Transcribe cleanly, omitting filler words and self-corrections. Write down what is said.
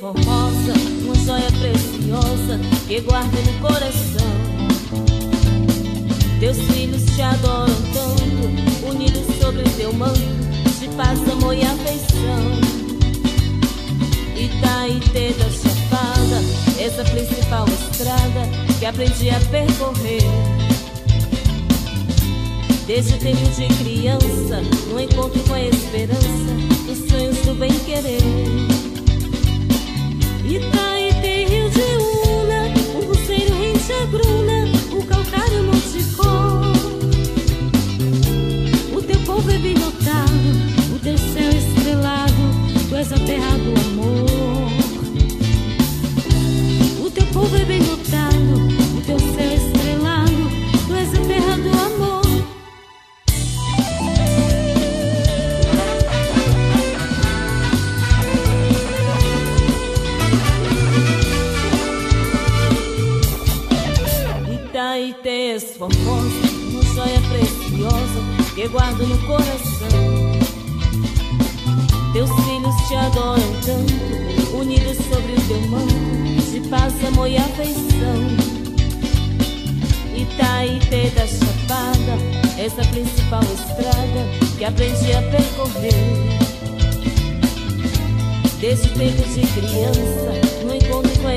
formosa, uma joia preciosa que guardo no coração. Teus filhos te adoram tanto, unidos sobre o teu manto de paz, amor e afeição. Itaitê da Chapada, essa principal estrada que aprendi a percorrer. Desde o tempo de criança, no encontro com a esperança, os sonhos do bem-querer. Itaitê, rio de Una, o roceiro rente a gruna, o calcário monticou. O teu povo é bem notado, o teu céu estrelado, tu és a terra do amor. O teu povo é bem notado, o teu céu estrelado, tu és a terra do amor. Itaitê és formosa, uma joia preciosa que guardo no coração. Teus filhos te adoram tanto, unidos sobre o teu manto de paz, amor e afeição. Itaitê da Chapada, essa principal estrada que aprendi a percorrer. Desde o tempo de criança, no encontro com